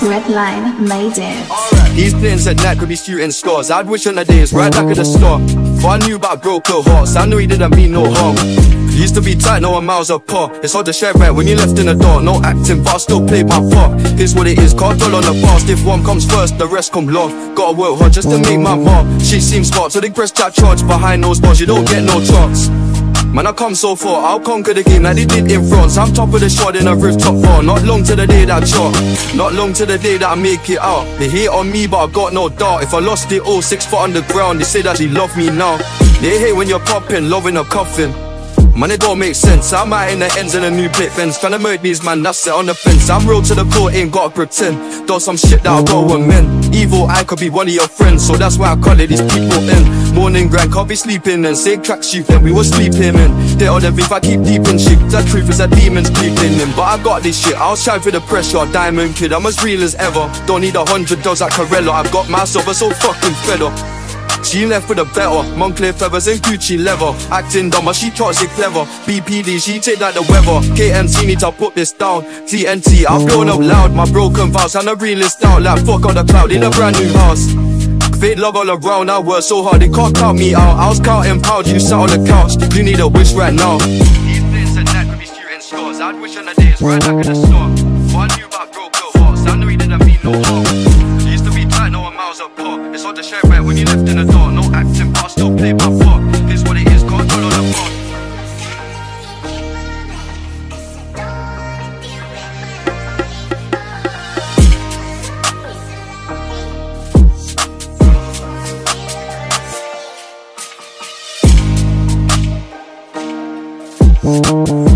Redline made it. These planes at night could be shooting stars. I'd wish on the days right back at the start. But I knew about broken hearts, I knew he didn't mean no harm. Used to be tight, now I'm miles apart. It's hard to share right when you left in the dark. No acting, but I still played my part. Here's what it is, can't dwell on the past. If one comes first, the rest come last. Gotta work hard just to make my mark. She seems smart, so they press that charge. Behind those bars, you don't get no chance. Man, I come so far, I'll conquer the game like they did in France. I'm top of the shot in a rooftop bar. Not long to the day that I chart. Not long to the day that I make it out. They hate on me, but I got no doubt. If I lost it all, 6 foot underground, they say that they love me now. They hate when you're popping, love in a coffin. Man, it don't make sense. I'm out in the ends in a new plate fence. Tryna murder these man, that's set on the fence. I'm real to the core, ain't gotta pretend. Do some shit that I gotta amend. Evil eye could be one of your friends, so that's why I call it these people in. Morning grind, can't be sleeping in. Say tracks shoot, then we was sleeping in. They all the beef, I keep deep in shit. The truth is that demons creeping in. But I got this shit, I'll shine for the pressure. Diamond kid, I'm as real as ever. Don't need 100 dollars like Corella. I've got myself, I'm so fucking fed up. She left with a better Moncler feathers and Gucci leather. Acting dumb, but she thought it clever. BPD, she take like the weather. KMC need to put this down. TNT, I've blown up loud. My broken vows, I'm the realest now. Like fuck on the cloud in a brand new house. Fake love all around, I work so hard, they can't count me out. I was counting pounds, you sat on the couch. You need a wish right now. These planes at night could be shooting stars. I'd wish on the days right back at the store. But I knew about broken hearts, I knew he didn't mean no harm. Used to be tight, now I'm miles apart. It's hard to share right when you left in the door. No acting, but I still play my part. Here's what it is, can't dwell on the past. Mm-hmm.